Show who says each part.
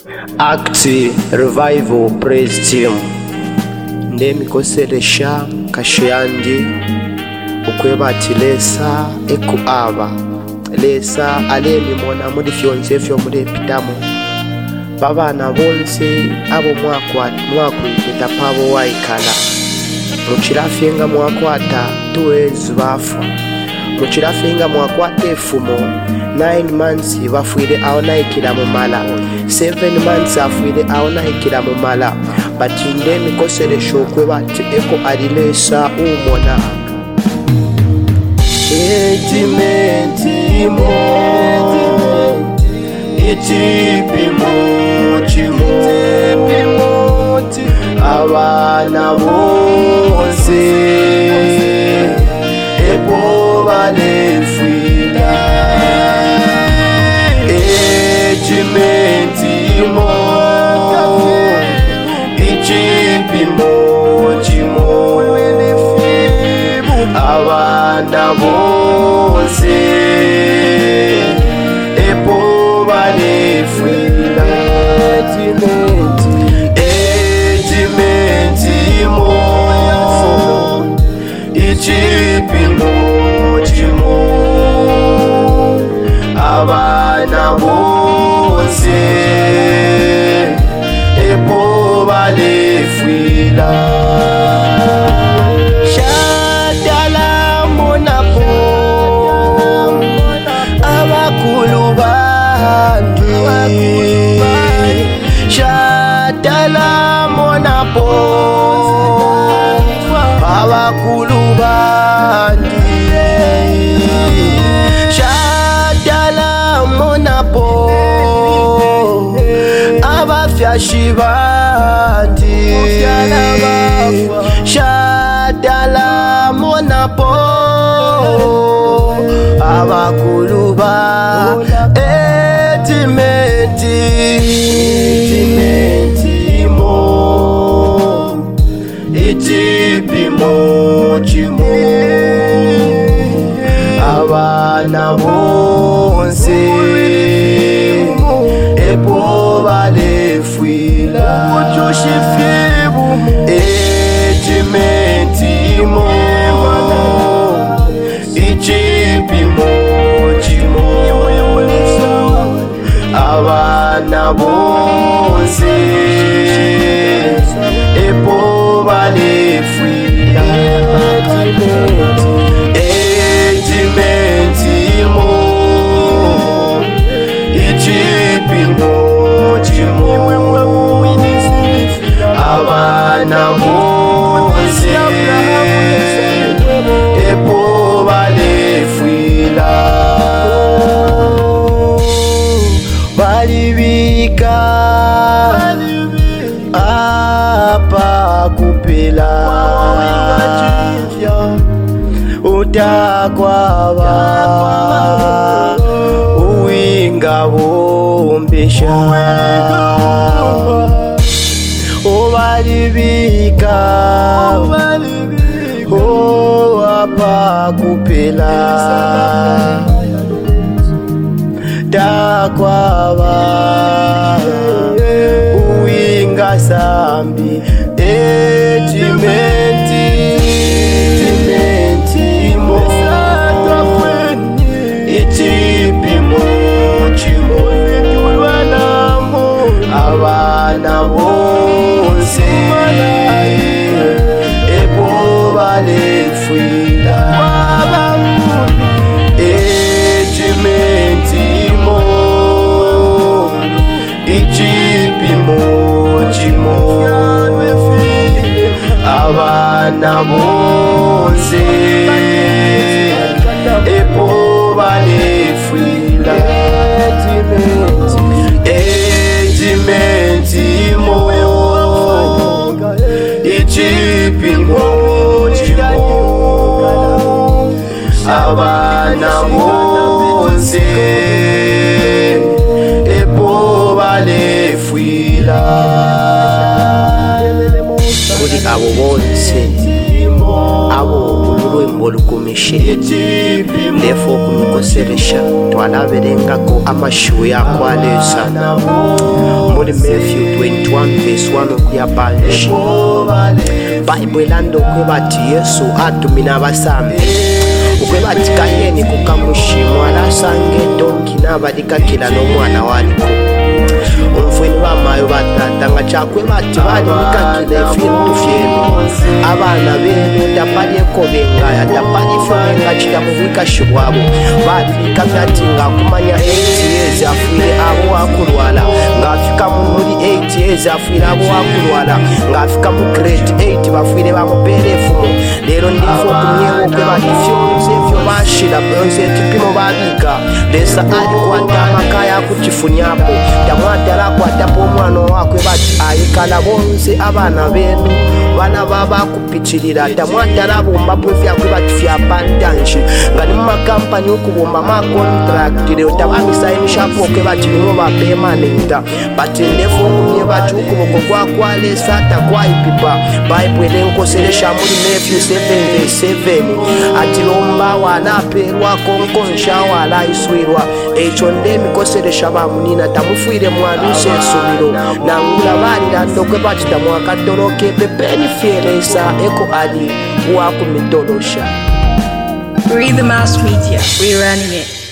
Speaker 1: Acti Revival Praise Team ndemikoseresha kashiyandi ukwebati lesa eku aba lesa aleni mona muri fyonze fyo muri epitamu babana bonse abo mwakwita pabo waikala mukirafinga mwakwata tuwezi bafa mukirafinga mwakwata efumo 9 months bafuire aho naikira mu mala 7 months afuire aho naikira mu mala batinde mikoseresho kwe bati eko alilesa umona etimentimo etipimo abana bose ebo balefwila etimentimo etipimo abana bose ebo balefwila etimentimo etipimo abana bose ebo balefwila shadala monapo abakulu bangi shadala monapo abakulu bangi shadala monapo abafyashi bandi shadala monapo abakuluba etimentimo etipimo chimo abana bonse ebo balefwila etimentimo etipimo chimo abana bonse ebo balefwila etimentimo etipimo chimo abana bonse ebo balefwila balibika apa kupela utakwaba uwinga bombesha obalibika apa kupela takwaba uwinga sambi etimentimo etipimo chimo abana bonse ebo balefwila etimentimo etipimo chimo abana bonse ebo balefwila etimentimo etipimo chimo abana bonse ebo balefwila kuri abo bonse abo ulurwembo lukumishe lefo kumikoseresha twalaberengako amashu yakwalesa muri Matthew 21:1 okuyabanje Bible lando okwebati Yesu atumina abasambi okwebati Kayini kukamushimwa alasange donki n'abalikakira n'omwana waliko omufweni bamayo batata nga kyakwebati bali mikakira efintu fyenu abaana benu tapalyeko bengaya tapalyefenga kitamubwikashi bwabo bali bikabyati ngaakumanya 8 years afiire abo wakulwala ng'afika muri 8 years afiire abo wakulwala ng'afika mu grade 8 bafiire bamupeera efumu leero ndifa okumyewo okwebati fyonse efyo bashira byonse ekipimo babiika lesa alikwata amakaya akukifunyapo tamwatala akwatapo omwana owakwe bati ayikala bonse abaana benu bana babakupikirira tamwatala bombapo evyakwe bati fyapantanshi nga ni mumakampani okubomba makontrakt leo tabamisayinishapo okwe bati nimo bapemanenta batendefu okumye bati ukuboko kwakwalesa takwaipipa Bible elenkoseresha muri Matthew 7:7 ati lomba wanaperwa konkonsha walaiswirwa ekyo ndemikoseresha bamunina tamufuire mwanuse esomiro nangula balira ndokwe bati tamwakatoloke pepeni fyelesa eko ali wakumitolosha.
Speaker 2: Breathe the Mass Media, rerunning it.